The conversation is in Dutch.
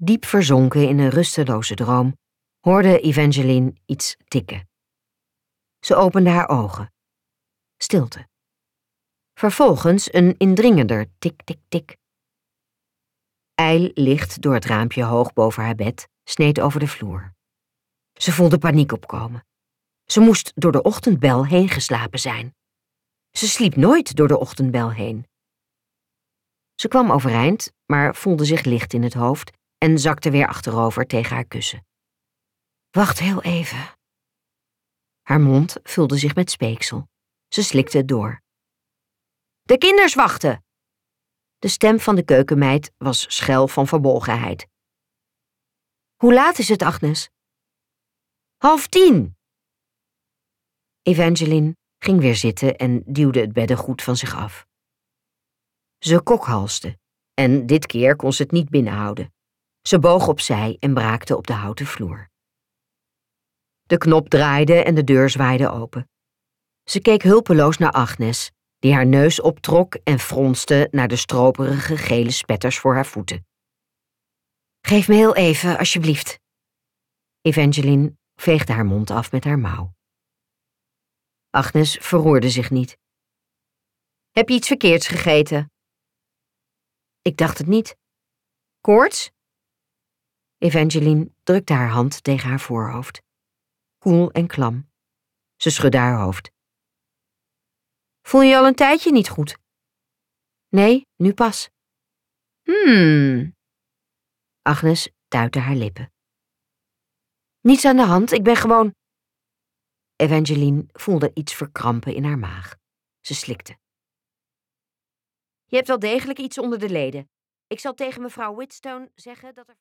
Diep verzonken in een rusteloze droom hoorde Evangeline iets tikken. Ze opende haar ogen. Stilte. Vervolgens een indringender tik-tik-tik. Ijl licht door het raampje hoog boven haar bed sneed over de vloer. Ze voelde paniek opkomen. Ze moest door de ochtendbel heen geslapen zijn. Ze sliep nooit door de ochtendbel heen. Ze kwam overeind, maar voelde zich licht in het hoofd en zakte weer achterover tegen haar kussen. Wacht heel even. Haar mond vulde zich met speeksel. Ze slikte het door. De kinders wachten! De stem van de keukenmeid was schel van verbolgenheid. Hoe laat is het, Agnes? 9:30. Evangeline ging weer zitten en duwde het beddengoed van zich af. Ze kokhalsde en dit keer kon ze het niet binnenhouden. Ze boog opzij en braakte op de houten vloer. De knop draaide en de deur zwaaide open. Ze keek hulpeloos naar Agnes, die haar neus optrok en fronste naar de stroperige gele spetters voor haar voeten. Geef me heel even, alsjeblieft. Evangeline veegde haar mond af met haar mouw. Agnes verroerde zich niet. Heb je iets verkeerds gegeten? Ik dacht het niet. Koorts? Evangeline drukte haar hand tegen haar voorhoofd. Koel en klam. Ze schudde haar hoofd. Voel je al een tijdje niet goed? Nee, nu pas. Agnes tuitte haar lippen. Niets aan de hand, ik ben gewoon... Evangeline voelde iets verkrampen in haar maag. Ze slikte. Je hebt wel degelijk iets onder de leden. Ik zal tegen mevrouw Whitstone zeggen dat er...